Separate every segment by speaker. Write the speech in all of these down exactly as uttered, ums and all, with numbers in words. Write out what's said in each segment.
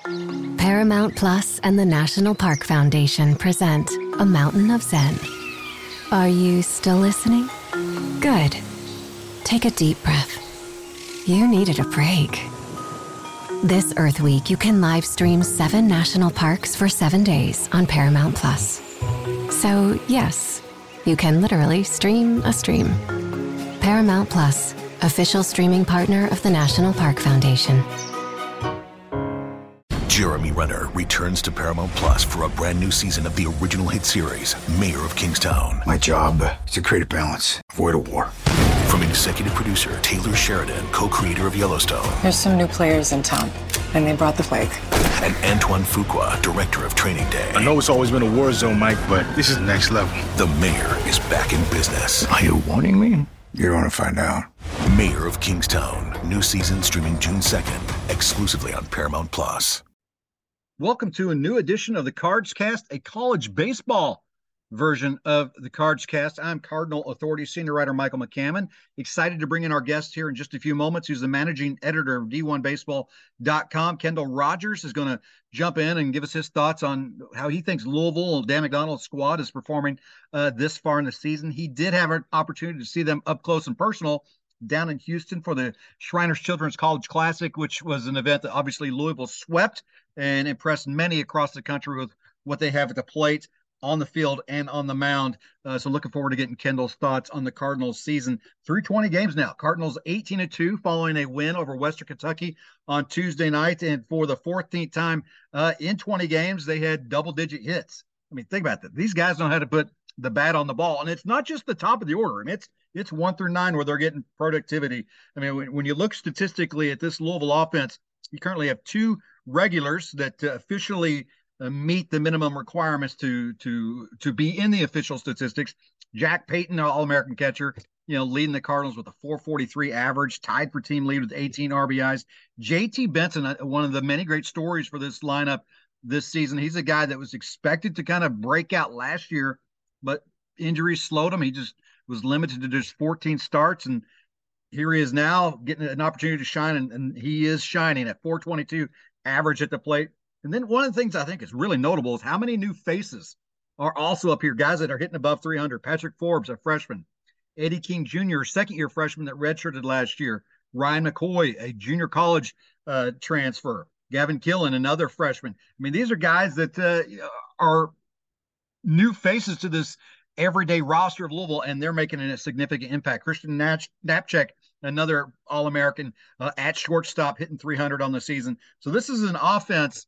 Speaker 1: Paramount Plus and the National Park Foundation present A Mountain of Zen. Are you still listening? Good. Take a deep breath. You needed a break. This Earth Week, you can live stream seven national parks for seven days on Paramount Plus. So, yes, you can literally stream a stream. Paramount Plus, official streaming partner of the National Park Foundation.
Speaker 2: Jeremy Renner returns to Paramount Plus for a brand new season of the original hit series, Mayor of Kingstown.
Speaker 3: My job is to create a balance, avoid a war.
Speaker 2: From executive producer Taylor Sheridan, co-creator of Yellowstone.
Speaker 4: There's some new players in town, and they brought the plague.
Speaker 2: And Antoine Fuqua, director of Training Day.
Speaker 3: I know it's always been a war zone, Mike, but this is next level.
Speaker 2: The Mayor is back in business.
Speaker 3: Are you warning me? You're going to find out.
Speaker 2: Mayor of Kingstown. New season streaming June second, exclusively on Paramount Plus.
Speaker 5: Welcome to a new edition of the Cards Cast, a college baseball version of the Cards Cast. I'm Cardinal Authority senior writer Michael McCammon. Excited to bring in our guest here in just a few moments, who's the managing editor of D one baseball dot com. Kendall Rogers is going to jump in and give us his thoughts on how he thinks Louisville and Dan McDonnell's squad is performing uh, this far in the season. He did have an opportunity to see them up close and personal down in Houston for the Shriners Children's College Classic, which was an event that obviously Louisville swept and impressed many across the country with what they have at the plate, on the field, and on the mound. Uh, so looking forward to getting Kendall's thoughts on the Cardinals season through twenty games now. Cardinals eighteen and two following a win over Western Kentucky on Tuesday night. And for the fourteenth time uh, in twenty games, they had double-digit hits. I mean, think about that. These guys know how to put the bat on the ball. And it's not just the top of the order. I mean, it's it's one through nine where they're getting productivity. I mean, when, when you look statistically at this Louisville offense, you currently have two regulars that uh, officially uh, meet the minimum requirements to to to be in the official statistics. Jack Payton, All-American catcher, you know, leading the Cardinals with a four forty-three average, tied for team lead with eighteen R B Is. J T Benson, uh, one of the many great stories for this lineup this season. He's a guy that was expected to kind of break out last year, but injuries slowed him. He just was limited to just fourteen starts, and here he is now getting an opportunity to shine, and, and he is shining at four twenty-two average at the plate. And then one of the things I think is really notable is how many new faces are also up here, guys that are hitting above three hundred. Patrick Forbes, a freshman. Eddie King Junior, second-year freshman that redshirted last year. Ryan McCoy, a junior college uh, transfer. Gavin Killen, another freshman. I mean, these are guys that uh, are new faces to this everyday roster of Louisville, and they're making a significant impact. Christian Natch, Knapczyk, another All-American uh, at shortstop, hitting three hundred on the season. So this is an offense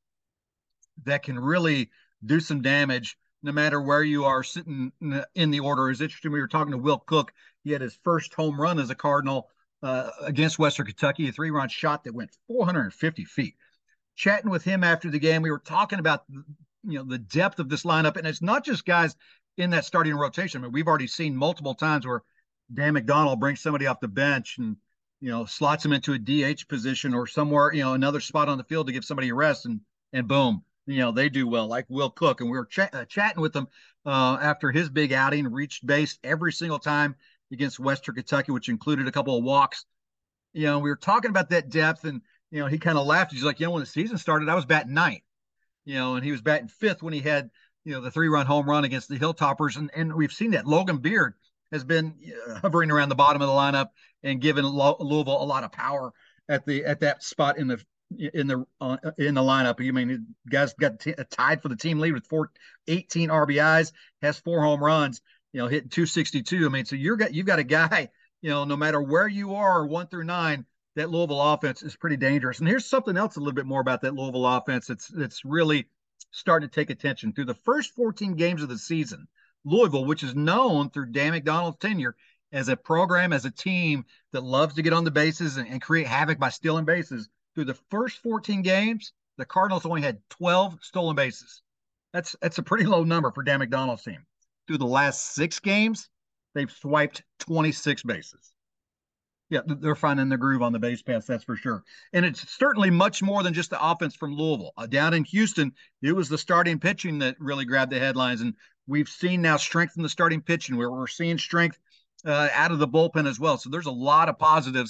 Speaker 5: that can really do some damage no matter where you are sitting in the order. It's interesting, we were talking to Will Cook. He had his first home run as a Cardinal uh, against Western Kentucky, a three-run shot that went four hundred fifty feet. Chatting with him after the game, we were talking about, you know, the depth of this lineup, and it's not just guys in that starting rotation. I mean, we've already seen multiple times where Dan McDonnell brings somebody off the bench and, you know, slots him into a D H position or somewhere, you know, another spot on the field to give somebody a rest, and and boom, you know, they do well, like Will Cook. And we were ch- uh, chatting with him uh, after his big outing, reached base every single time against Western Kentucky, which included a couple of walks. You know, we were talking about that depth, and, you know, he kind of laughed. He's like, you know, when the season started, I was batting ninth, you know, and he was batting fifth when he had, you know, the three-run home run against the Hilltoppers. And, and we've seen that. Logan Beard has been uh, hovering around the bottom of the lineup and giving Lo- Louisville a lot of power at the at that spot in the in the uh, in the lineup. I mean, guys got t- tied for the team lead with four, eighteen R B Is, has four home runs, you know, hitting two sixty-two. I mean, so you're got you've got a guy, you know, no matter where you are, one through nine, that Louisville offense is pretty dangerous. And here's something else a little bit more about that Louisville offense. It's it's really starting to take attention. Through the first fourteen games of the season, Louisville, which is known through Dan McDonnell's tenure as a program, as a team that loves to get on the bases and, and create havoc by stealing bases, through the first fourteen games, the Cardinals only had twelve stolen bases. That's that's a pretty low number for Dan McDonnell's team. Through the last six games, they've swiped twenty-six bases. Yeah, they're finding the groove on the base pass, that's for sure. And it's certainly much more than just the offense from Louisville. Uh, down in Houston, it was the starting pitching that really grabbed the headlines. And we've seen now strength in the starting pitching, where we're seeing strength uh, out of the bullpen as well. So there's a lot of positives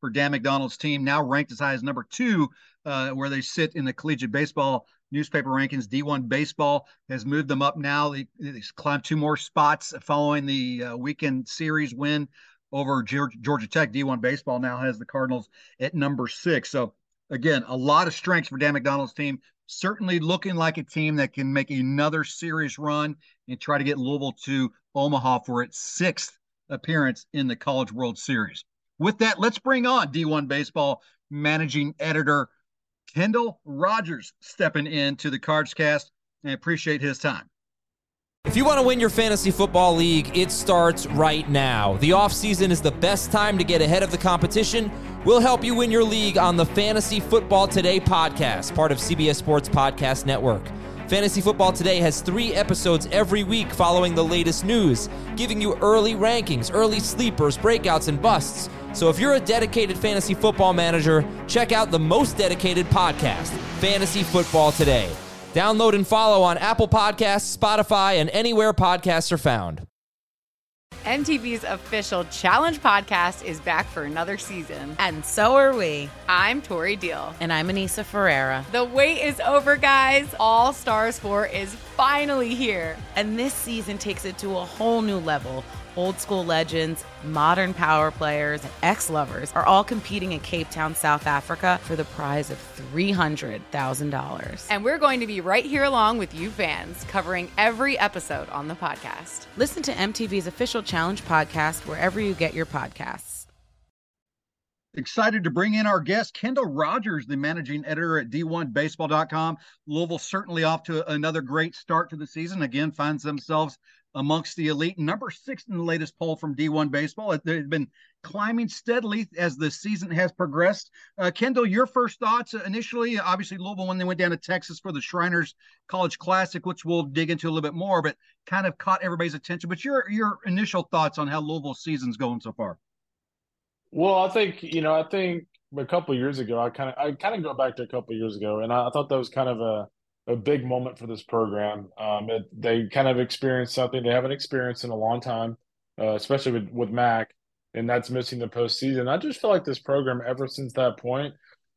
Speaker 5: for Dan McDonald's team, now ranked as high as number two, uh, where they sit in the collegiate baseball newspaper rankings. D one Baseball has moved them up now. They, they climbed two more spots following the uh, weekend series win over Georgia Tech. D one Baseball now has the Cardinals at number six. So, again, a lot of strengths for Dan McDonald's team. Certainly looking like a team that can make another serious run and try to get Louisville to Omaha for its sixth appearance in the College World Series. With that, let's bring on D one Baseball managing editor Kendall Rogers stepping into the Cards Cast, and I appreciate his time.
Speaker 6: If you want to win your fantasy football league, it starts right now. The offseason is the best time to get ahead of the competition. We'll help you win your league on the Fantasy Football Today podcast, part of C B S Sports Podcast Network. Fantasy Football Today has three episodes every week following the latest news, giving you early rankings, early sleepers, breakouts, and busts. So if you're a dedicated fantasy football manager, check out the most dedicated podcast, Fantasy Football Today. Download and follow on Apple Podcasts, Spotify, and anywhere podcasts are found.
Speaker 7: M T V's official Challenge podcast is back for another season.
Speaker 8: And so are we.
Speaker 7: I'm Tori Deal.
Speaker 8: And I'm Anissa Ferreira.
Speaker 7: The wait is over, guys. All Stars four is finally here.
Speaker 8: And this season takes it to a whole new level. Old school legends, modern power players, and ex-lovers are all competing in Cape Town, South Africa for the prize of three hundred thousand dollars.
Speaker 7: And we're going to be right here along with you fans, covering every episode on the podcast.
Speaker 8: Listen to M T V's official Challenge podcast wherever you get your podcasts.
Speaker 5: Excited to bring in our guest, Kendall Rogers, the managing editor at D one baseball dot com. Louisville certainly off to another great start to the season. Again, finds themselves amongst the elite, number six in the latest poll from D one Baseball. They've been climbing steadily as the season has progressed. Uh, Kendall, your first thoughts initially, obviously Louisville when they went down to Texas for the Shriners College Classic, which we'll dig into a little bit more, but kind of caught everybody's attention. But your your initial thoughts on how Louisville's season's going so far?
Speaker 9: Well, I think, you know, I think a couple of years ago, I kind of I kind of go back to a couple of years ago, and I, I thought that was kind of a a big moment for this program. Um, it, they kind of experienced something they haven't experienced in a long time, uh, especially with, with Mac, and that's missing the postseason. I just feel like this program, ever since that point,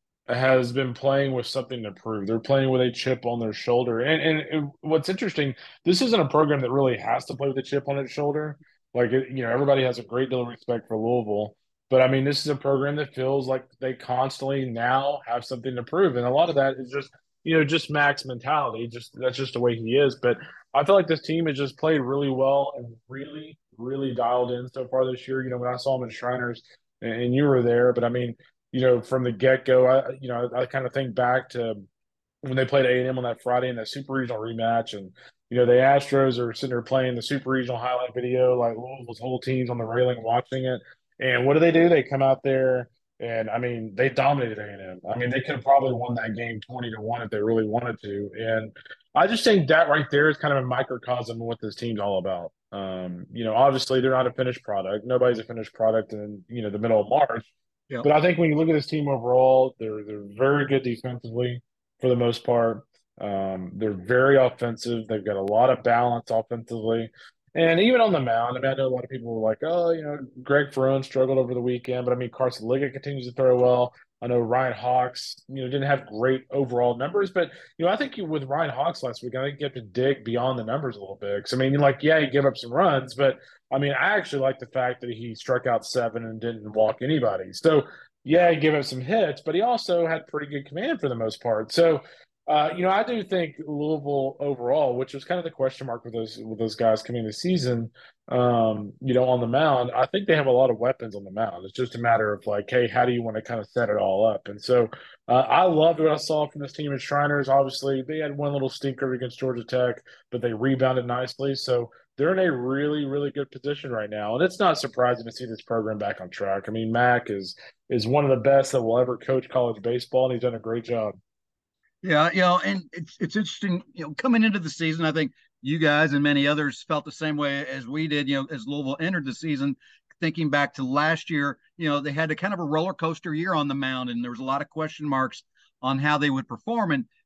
Speaker 9: has been playing with something to prove. They're playing with a chip on their shoulder. And, and, and what's interesting, this isn't a program that really has to play with a chip on its shoulder. Like, you know, everybody has a great deal of respect for Louisville. But, I mean, this is a program that feels like they constantly now have something to prove. And a lot of that is just – you know, just Mac's mentality, just that's just the way he is. But I feel like this team has just played really well and really, really dialed in so far this year. You know, when I saw them in Shriners, and you were there, but I mean, you know, from the get-go, I, you know, I, I kind of think back to when they played A and M on that Friday in that Super Regional rematch, and you know, the Astros are sitting there playing the Super Regional highlight video, like Louisville's whole team's on the railing watching it. And what do they do? They come out there. And, I mean, they dominated A and M. I mean, they could have probably won that game twenty to one if they really wanted to. And I just think that right there is kind of a microcosm of what this team's all about. Um, you know, obviously they're not a finished product. Nobody's a finished product in, you know, the middle of March. Yep. But I think when you look at this team overall, they're they're very good defensively for the most part. Um, they're very offensive. They've got a lot of balance offensively. And even on the mound, I mean, I know a lot of people were like, oh, you know, Greg Ferrone struggled over the weekend, but I mean, Carson Liggett continues to throw well. I know Ryan Hawks, you know, didn't have great overall numbers, but, you know, I think with Ryan Hawks last week, I think you have to dig beyond the numbers a little bit. Because, I mean, like, yeah, he gave up some runs, but, I mean, I actually like the fact that he struck out seven and didn't walk anybody. So, yeah, he gave up some hits, but he also had pretty good command for the most part. So, Uh, you know, I do think Louisville overall, which was kind of the question mark with those with those guys coming into the season, um, you know, on the mound, I think they have a lot of weapons on the mound. It's just a matter of like, hey, how do you want to kind of set it all up? And so uh, I loved what I saw from this team at Shriners. Obviously, they had one little stinker against Georgia Tech, but they rebounded nicely. So they're in a really, really good position right now. And it's not surprising to see this program back on track. I mean, Mac is is one of the best that will ever coach college baseball, and he's done a great job.
Speaker 5: Yeah, you know, and it's it's interesting, you know, coming into the season, I think you guys and many others felt the same way as we did, you know, as Louisville entered the season, thinking back to last year, you know, they had a kind of a roller coaster year on the mound, and there was a lot of question marks on how they would perform. And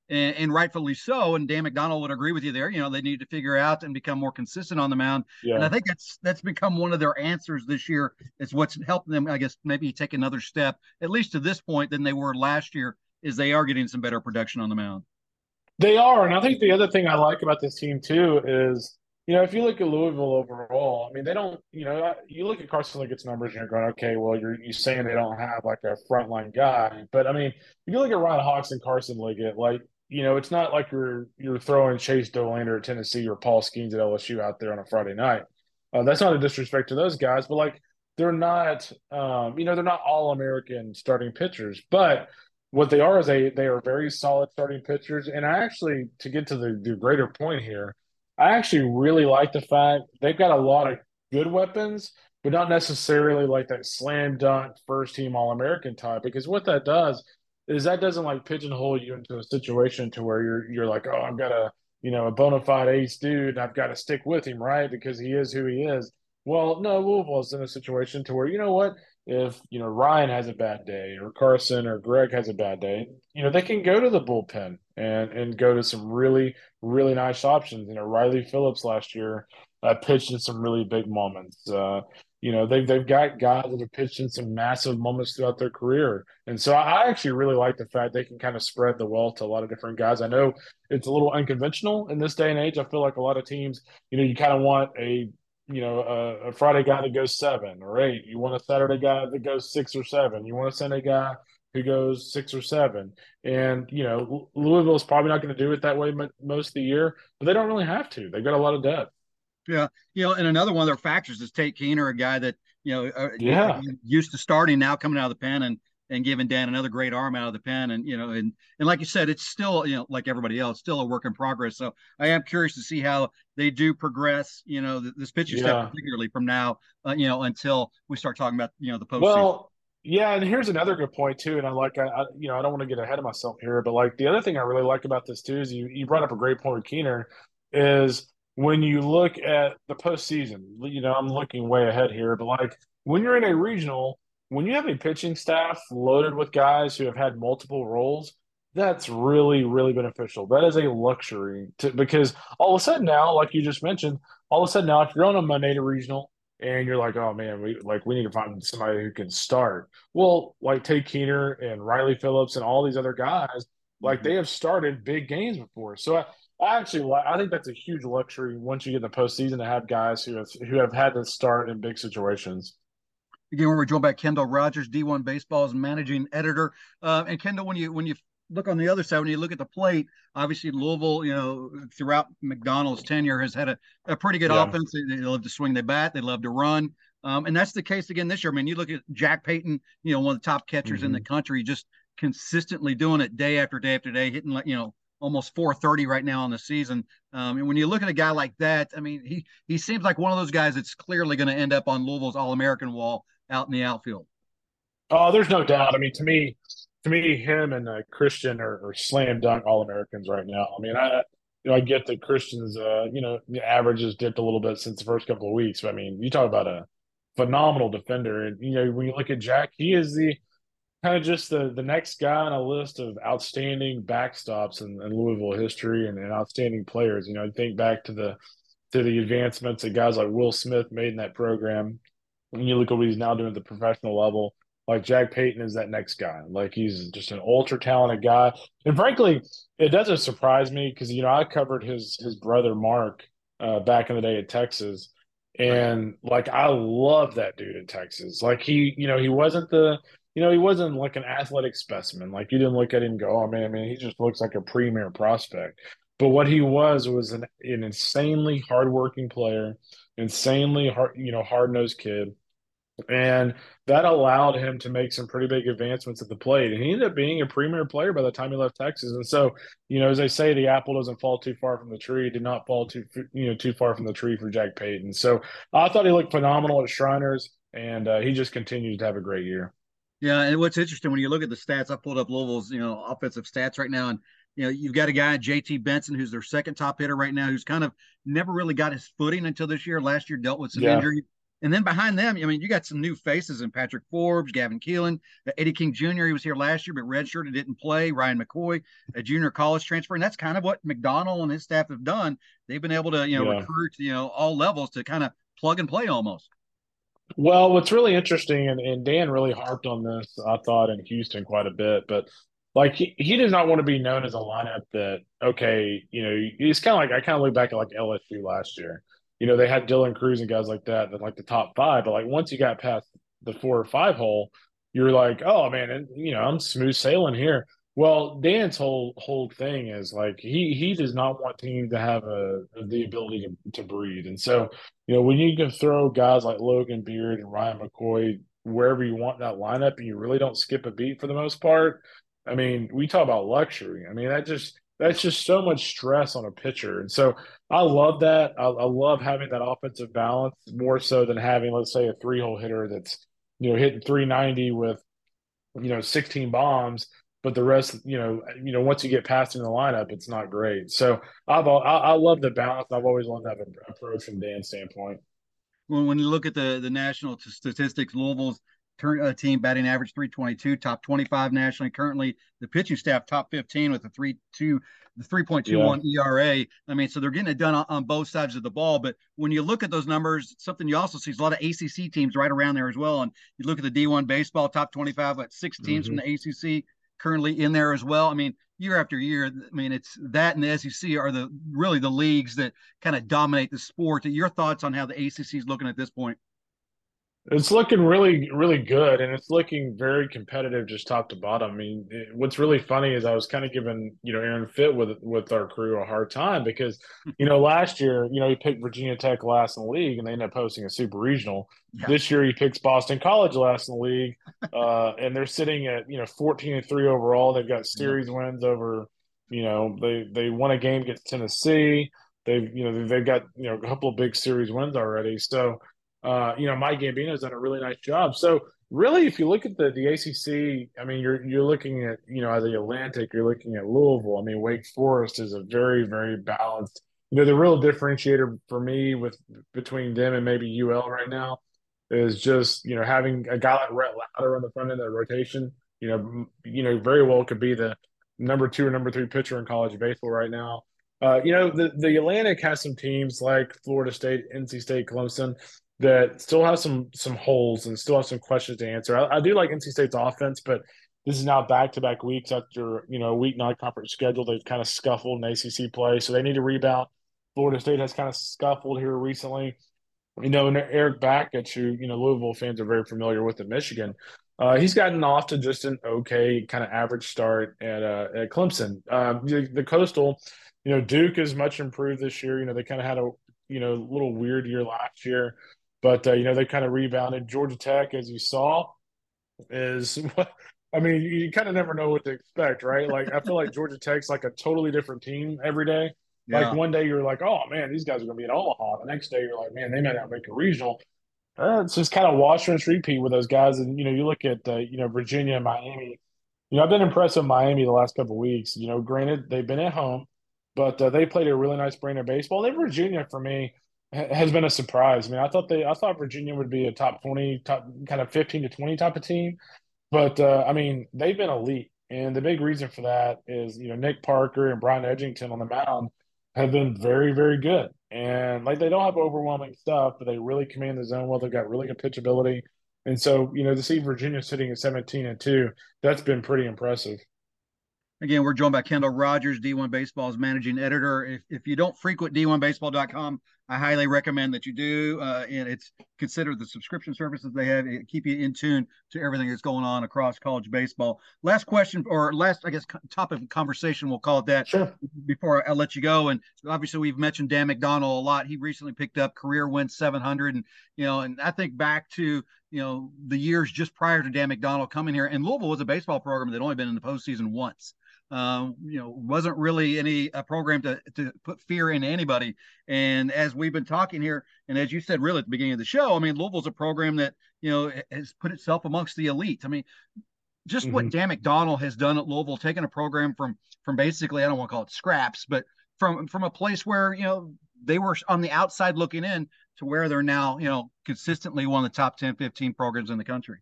Speaker 5: and, and rightfully so. And Dan McDonnell would agree with you there. You know, they need to figure out and become more consistent on the mound.
Speaker 9: Yeah.
Speaker 5: And I think that's that's become one of their answers this year. It's what's helping them, I guess, maybe take another step, at least to this point, than they were last year, is they are getting some better production on the mound.
Speaker 9: They are. And I think the other thing I like about this team, too, is, you know, if you look at Louisville overall, I mean, they don't, you know, you look at Carson Liggett's numbers and you're going, okay, well, you're, you're saying they don't have like a frontline guy. But I mean, if you look at Ryan Hawks and Carson Liggett, like, you know, it's not like you're you're throwing Chase Dolander at Tennessee or Paul Skeens at L S U out there on a Friday night. Uh, that's not a disrespect to those guys, but like they're not, um, you know, they're not all American starting pitchers. But what they are is they they are very solid starting pitchers. And I actually, to get to the, the greater point here, I actually really like the fact they've got a lot of good weapons, but not necessarily like that slam dunk first team All American type. Because what that does is that doesn't like pigeonhole you into a situation to where you're you're like, oh, I've got a you know a bona fide ace dude, and I've got to stick with him, right? Because he is who he is. Well, no, Louisville is in a situation to where, you know what, if you know Ryan has a bad day or Carson or Greg has a bad day, you know they can go to the bullpen and and go to some really really nice options. You know, Riley Phillips last year uh, pitched in some really big moments. Uh, You know, they've, they've got guys that have pitched in some massive moments throughout their career. And so I actually really like the fact they can kind of spread the wealth to a lot of different guys. I know it's a little unconventional in this day and age. I feel like a lot of teams, you know, you kind of want a, you know, a, a Friday guy that goes seven or eight. You want a Saturday guy that goes six or seven. You want a Sunday guy who goes six or seven. And, you know, Louisville is probably not going to do it that way most of the year, but they don't really have to. They've got a lot of depth.
Speaker 5: Yeah, you know, and another one of their factors is Tate Keener, a guy that you know, uh,
Speaker 9: yeah,
Speaker 5: used to starting, now coming out of the pen and and giving Dan another great arm out of the pen, and you know, and and like you said, it's still you know like everybody else, still a work in progress. So I am curious to see how they do progress. You know, this pitching
Speaker 9: yeah.
Speaker 5: staff particularly from now, uh, you know, until we start talking about you know the postseason.
Speaker 9: Well, yeah, and here's another good point too. And I like, I, I you know, I don't want to get ahead of myself here, but like the other thing I really like about this too is you you brought up a great point with Keener is. When you look at the postseason, you know, I'm looking way ahead here, but like when you're in a regional, when you have a pitching staff loaded with guys who have had multiple roles, that's really, really beneficial. That is a luxury to, because all of a sudden now, like you just mentioned, all of a sudden now, if you're on a Monday to regional and you're like, oh man, we like we need to find somebody who can start. Well, like Tate Keener and Riley Phillips and all these other guys, like they have started big games before. So I, I actually, I think that's a huge luxury once you get in the postseason to have guys who have who have had to start in big situations.
Speaker 5: Again, we're joined by Kendall Rogers, D one Baseball's managing editor. Uh, and Kendall, when you when you look on the other side, when you look at the plate, obviously Louisville, you know, throughout McDonnell's tenure has had a, a pretty good yeah. offense. They, they love to swing the bat, they love to run, um, and that's the case again this year. I mean, you look at Jack Payton, you know, one of the top catchers mm-hmm. in the country, just consistently doing it day after day after day, hitting like you know. almost four thirty right now in the season. Um, and when you look at a guy like that, I mean, he he seems like one of those guys that's clearly going to end up on Louisville's All-American wall out in the outfield.
Speaker 9: Oh, there's no doubt. I mean, to me, to me, him and uh, Christian are, are slam dunk All-Americans right now. I mean, I you know I get that Christian's uh, you know the average has dipped a little bit since the first couple of weeks. But I mean, you talk about a phenomenal defender, and you know when you look at Jack, he is the kind of just the the next guy on a list of outstanding backstops in, in Louisville history and, and outstanding players. You know, think back to the to the advancements that guys like Will Smith made in that program. When you look at what he's now doing at the professional level, like Jack Payton is that next guy. Like he's just an ultra talented guy. And frankly, it doesn't surprise me because you know I covered his his brother Mark uh, back in the day at Texas. And like I love that dude in Texas. Like he, you know, he wasn't the You know, he wasn't like an athletic specimen. Like you didn't look at him and go, oh, man, man, he just looks like a premier prospect. But what he was was an, an insanely hardworking player, insanely hard, you know, hard-nosed kid. And that allowed him to make some pretty big advancements at the plate. And he ended up being a premier player by the time he left Texas. And so, you know, as they say, the apple doesn't fall too far from the tree. It did not fall too, you know, too far from the tree for Jack Payton. So I thought he looked phenomenal at Shriners, and uh, he just continues to have a great year.
Speaker 5: Yeah, and what's interesting when you look at the stats, I pulled up Louisville's, you know, offensive stats right now, and you know, you've got a guy, J T Benson, who's their second top hitter right now, who's kind of never really got his footing until this year. Last year dealt with some
Speaker 9: yeah.
Speaker 5: injury. And then behind them, I mean, you got some new faces in Patrick Forbes, Gavin Keelan, uh, Eddie King Junior He was here last year, but redshirted, didn't play. Ryan McCoy, a junior college transfer. And that's kind of what McDonald and his staff have done. They've been able to, you know, yeah. recruit, you know, all levels to kind of plug and play almost.
Speaker 9: Well, what's really interesting, and, and Dan really harped on this, I thought, in Houston quite a bit, but like he, he does not want to be known as a lineup that, okay, you know, he's kind of like, I kind of look back at like L S U last year. You know, they had Dylan Cruz and guys like that, that like the top five, but like once you got past the four or five hole, you're like, oh man, and you know, I'm smooth sailing here. Well, Dan's whole whole thing is like he he does not want teams to have a the ability to, to breathe. And so, you know, when you can throw guys like Logan Beard and Ryan McCoy wherever you want in that lineup and you really don't skip a beat for the most part, I mean, we talk about luxury. I mean, that just that's just so much stress on a pitcher. And so I love that. I, I love having that offensive balance more so than having, let's say, a three-hole hitter that's, you know, hitting three ninety with, you know, sixteen bombs. But the rest, you know, you know, once you get past in the lineup, it's not great. So I've I, I love the balance. I've always loved that approach from Dan's standpoint.
Speaker 5: Well, when you look at the the national statistics, Louisville's turn, uh, team batting average three twenty-two, top twenty-five nationally. Currently, the pitching staff top fifteen with a three two, the three point two one yeah. E R A. I mean, so they're getting it done on, on both sides of the ball. But when you look at those numbers, something you also see is a lot of A C C teams right around there as well. And you look at the D one baseball top twenty-five, what six teams mm-hmm. from the A C C currently in there as well. I mean, year after year, I mean, it's that and the S E C are the really the leagues that kind of dominate the sport. Your thoughts on how the A C C is looking at this point?
Speaker 9: It's looking really, really good, and it's looking very competitive, just top to bottom. I mean, it, what's really funny is I was kind of giving, you know, Aaron Fitt with with our crew a hard time because, you know, last year, you know, he picked Virginia Tech last in the league, and they ended up hosting a super regional. Yeah. This year, he picks Boston College last in the league, uh, and they're sitting at, you know, fourteen and three overall. They've got series yeah. wins over, you know, they they won a game against Tennessee. They've, you know, they've got, you know, a couple of big series wins already. So. Uh, you know, Mike Gambino's done a really nice job. So really, if you look at the the A C C, I mean, you're you're looking at, you know, the Atlantic, you're looking at Louisville. I mean, Wake Forest is a very, very balanced. You know, the real differentiator for me with between them and maybe U L right now is just, you know, having a guy like Rhett Lauder on the front end of the rotation. You know, you know, very well could be the number two or number three pitcher in college baseball right now. Uh, you know, the the Atlantic has some teams like Florida State, N C State, Clemson, that still have some some holes and still have some questions to answer. I, I do like N C State's offense, but this is now back-to-back weeks after, you know, a week non-conference schedule. They've kind of scuffled in A C C play, so they need to rebound. Florida State has kind of scuffled here recently. You know, and Eric Bakich, who, you know, Louisville fans are very familiar with in Michigan, uh, he's gotten off to just an okay kind of average start at uh, at Clemson. Um, the, the Coastal, you know, Duke is much improved this year. You know, they kind of had a, you know, little weird year last year. But, uh, you know, they kind of rebounded. Georgia Tech, as you saw, is – I mean, you, you kind of never know what to expect, right? Like, I feel like Georgia Tech's like a totally different team every day. Yeah. Like, one day you're like, oh, man, these guys are going to be in Omaha. The next day you're like, man, they might not make a regional. Uh, it's just kind of wash, rinse, repeat with those guys. And, you know, you look at, uh, you know, Virginia and Miami. You know, I've been impressed with Miami the last couple of weeks. You know, granted, they've been at home, but uh, they played a really nice brand of baseball. And Virginia, for me – has been a surprise. I mean, I thought they, I thought Virginia would be a top twenty, top kind of fifteen to twenty type of team, but uh, I mean, they've been elite, and the big reason for that is, you know, Nick Parker and Brian Edgington on the mound have been very, very good, and like they don't have overwhelming stuff, but they really command the zone well. They've got really good pitchability, and so, you know, to see Virginia sitting at seventeen and two, that's been pretty impressive.
Speaker 5: Again, we're joined by Kendall Rogers, D one Baseball's managing editor. If if you don't frequent D one baseball dot com, I highly recommend that you do. Uh, and it's considered the subscription services they have. It keep you in tune to everything that's going on across college baseball. Last question, or last, I guess, topic of conversation, we'll call it that.
Speaker 9: Sure.
Speaker 5: Before I let you go. And obviously, we've mentioned Dan McDonald a lot. He recently picked up career win seven hundred. And, you know, and I think back to, you know, the years just prior to Dan McDonald coming here. And Louisville was a baseball program that only been in the postseason once. Um, you know, wasn't really any a program to, to put fear into anybody. And as we've been talking here, and as you said, really at the beginning of the show, I mean, Louisville's a program that, you know, has put itself amongst the elite. I mean, just mm-hmm. what Dan McDonald has done at Louisville, taking a program from, from basically, I don't want to call it scraps, but from, from a place where, you know, they were on the outside looking in to where they're now, you know, consistently one of the top ten, fifteen programs in the country?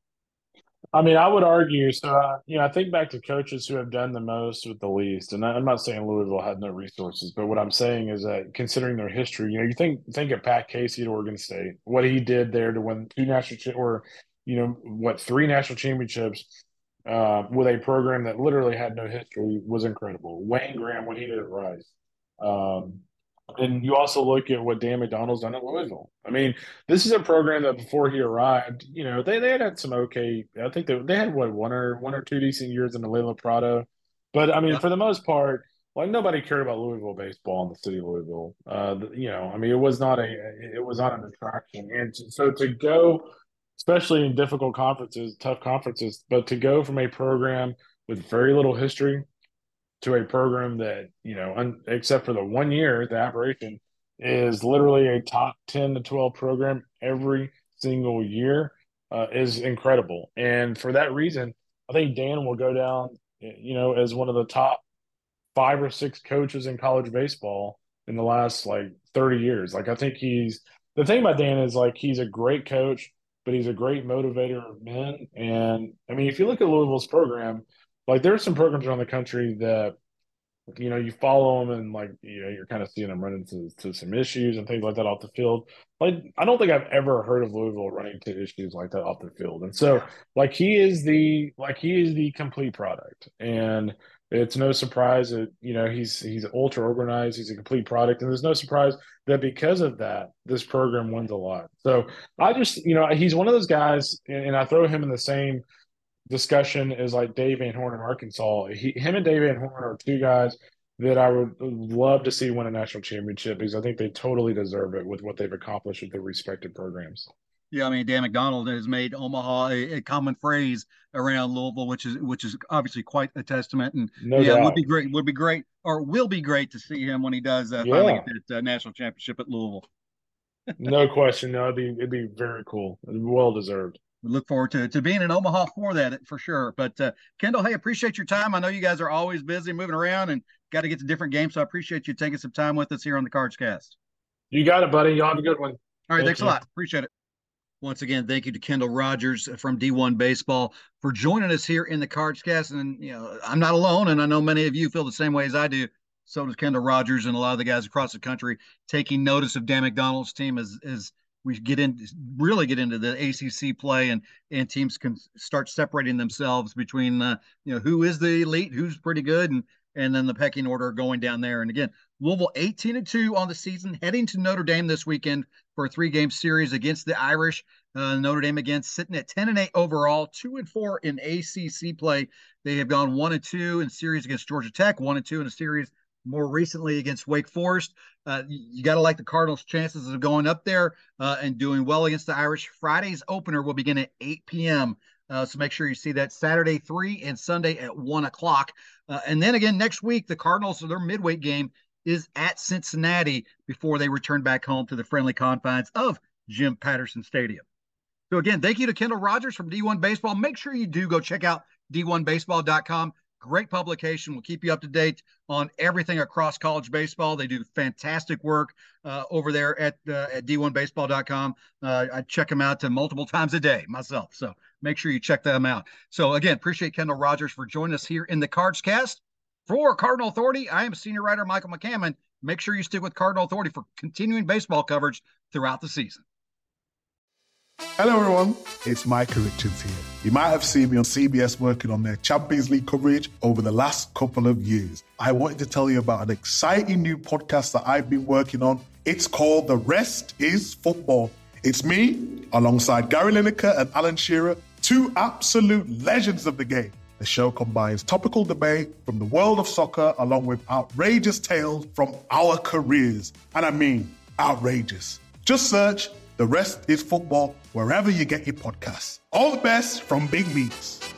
Speaker 9: I mean, I would argue. So, uh, you know, I think back to coaches who have done the most with the least, and I'm not saying Louisville had no resources, but what I'm saying is that considering their history, you know, you think think of Pat Casey at Oregon State, what he did there to win two national or, you know, what three national championships uh, with a program that literally had no history was incredible. Wayne Graham, what he did at Rice. Um, And you also look at what Dan McDonnell's done at Louisville. I mean, this is a program that before he arrived, you know, they, they had had some okay. I think they they had what one or one or two decent years in the Layla Prado, but I mean, yeah. for the most part, like nobody cared about Louisville baseball in the city of Louisville. Uh, you know, I mean, it was not a it was not an attraction, and so to go, especially in difficult conferences, tough conferences, but to go from a program with very little history to a program that, you know, un, except for the one year, the aberration is literally a top ten to twelve program every single year uh, is incredible. And for that reason, I think Dan will go down, you know, as one of the top five or six coaches in college baseball in the last like thirty years. Like, I think he's – the thing about Dan is like he's a great coach, but he's a great motivator of men. And, I mean, if you look at Louisville's program – like there are some programs around the country that, you know, you follow them and like, you know, you're kind of seeing them run into to some issues and things like that off the field. Like, I don't think I've ever heard of Louisville running into issues like that off the field. And so like he is the, like he is the complete product. And it's no surprise that, you know, he's, he's ultra organized. He's a complete product. And there's no surprise that because of that, this program wins a lot. So I just, you know, he's one of those guys, and, and I throw him in the same discussion is like Dave Van Horn in Arkansas. He, him and Dave Van Horn are two guys that I would love to see win a national championship because I think they totally deserve it with what they've accomplished with their respective programs.
Speaker 5: Yeah, I mean, Dan McDonnell has made Omaha a, a common phrase around Louisville, which is which is obviously quite a testament. And
Speaker 9: no
Speaker 5: yeah,
Speaker 9: doubt.
Speaker 5: it would be great, would be great, or will be great to see him when he does uh,
Speaker 9: yeah.
Speaker 5: finally get that uh, national championship at Louisville.
Speaker 9: No question. No, it'd be it'd be very cool. Well deserved.
Speaker 5: We look forward to, to being in Omaha for that for sure. But uh, Kendall, hey, appreciate your time. I know you guys are always busy moving around and got to get to different games. So I appreciate you taking some time with us here on the Cards Cast.
Speaker 9: You got it, buddy. Y'all have a good one.
Speaker 5: All right.
Speaker 9: Thank
Speaker 5: Thanks
Speaker 9: you.
Speaker 5: a lot. Appreciate it. Once again, thank you to Kendall Rogers from D one Baseball for joining us here in the Cards Cast. And, you know, I'm not alone, and I know many of you feel the same way as I do. So does Kendall Rogers and a lot of the guys across the country taking notice of Dan McDonnell's team as, as we get in, really get into the A C C play, and and teams can start separating themselves between, uh, you know, who is the elite, who's pretty good, and and then the pecking order going down there. And again, Louisville eighteen and two on the season, heading to Notre Dame this weekend for a three-game series against the Irish. Uh, Notre Dame again sitting at ten and eight overall, two and four in A C C play. They have gone one and two in series against Georgia Tech, one and two in a series more recently against Wake Forest. Uh, you you got to like the Cardinals' chances of going up there uh, and doing well against the Irish. Friday's opener will begin at eight p.m. Uh, so make sure you see that Saturday three and Sunday at one o'clock. Uh, and then again next week, the Cardinals, their midweek game is at Cincinnati before they return back home to the friendly confines of Jim Patterson Stadium. So again, thank you to Kendall Rogers from D one Baseball. Make sure you do go check out D one baseball dot com. Great publication. We'll keep you up to date on everything across college baseball. They do fantastic work uh, over there at uh, at D one baseball dot com. Uh, I check them out to multiple times a day myself. So make sure you check them out. So again, appreciate Kendall Rogers for joining us here in the Cards Cast. For Cardinal Authority, I am senior writer Michael McCammon. Make sure you stick with Cardinal Authority for continuing baseball coverage throughout the season.
Speaker 10: Hello everyone, it's Micah Richards here. You might have seen me on C B S working on their Champions League coverage over the last couple of years. I wanted to tell you about an exciting new podcast that I've been working on. It's called The Rest is Football. It's me, alongside Gary Lineker and Alan Shearer, two absolute legends of the game. The show combines topical debate from the world of soccer along with outrageous tales from our careers. And I mean, outrageous. Just search The Rest is Football wherever you get your podcasts. All the best from Big Meats.